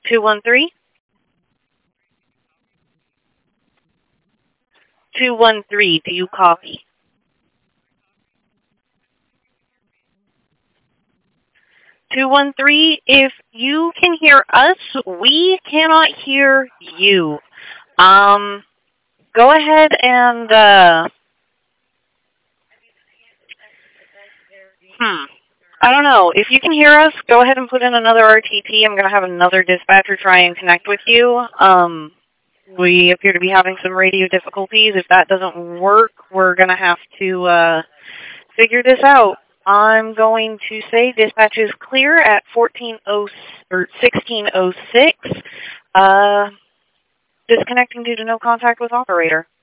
213? 213, do you copy? 213, if you can hear us, we cannot hear you. Go ahead and, I don't know. If you can hear us, go ahead and put in another RTP. I'm going to have another dispatcher try and connect with you. We appear to be having some radio difficulties. If that doesn't work, we're going to have to figure this out. I'm going to say dispatch is clear at 1606. Disconnecting due to no contact with operator.